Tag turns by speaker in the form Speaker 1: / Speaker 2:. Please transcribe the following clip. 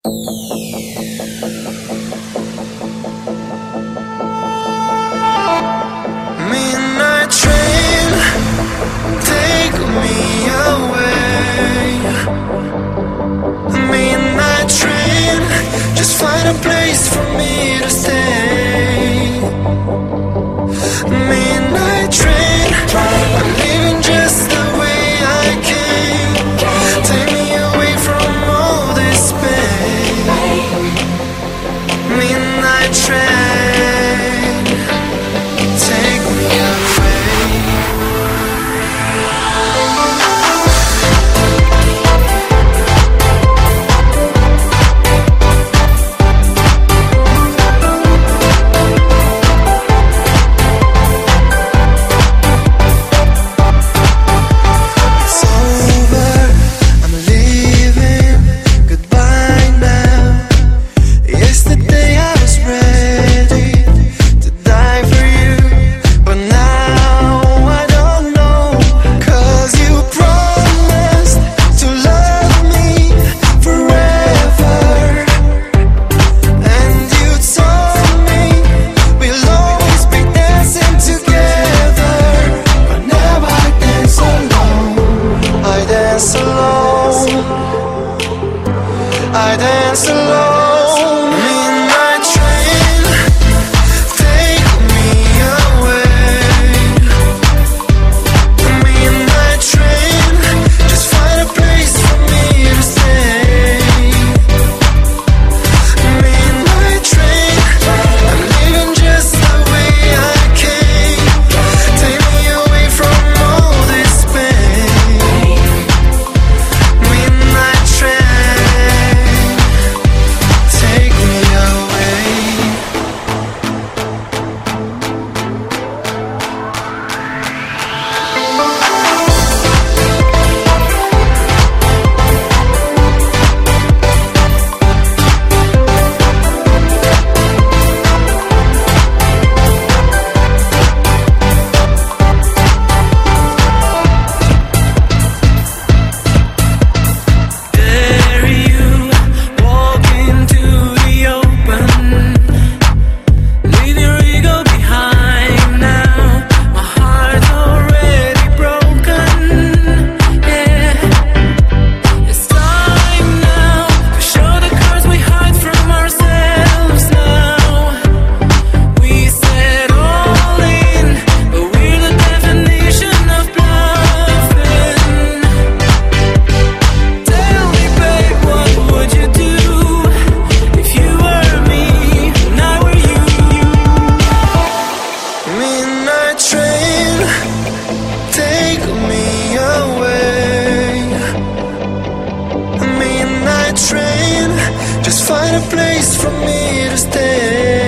Speaker 1: Midnight train, take me away. Midnight train, just find a place for me to stay. Midnight train, I'm leaving just the way I came. Take me away from all this pain. Midnight train, take me away. It's over, I'm leaving, goodbye now. Yesterday I was ready to die for you, but now I don't know. 'Cause you promised to love me forever, and you told me we'll always be dancing together. But now I dance alone, I dance alone, I dance alone. Midnight train, take me away. Midnight train, just find a place for me to stay. Midnight train, I'm leaving just the way I came. Take me away from all this pain. Midnight train, take me away. There you walk into the open, leave your ego behind now. My heart's already broken. Yeah, it's time now to show the cards we hide from ourselves now. We said all in, but we're the definition of bluffing. Tell me, babe, what would you do if you were me and I were you? Midnight train, take me away. Midnight train, just find a place for me to stay.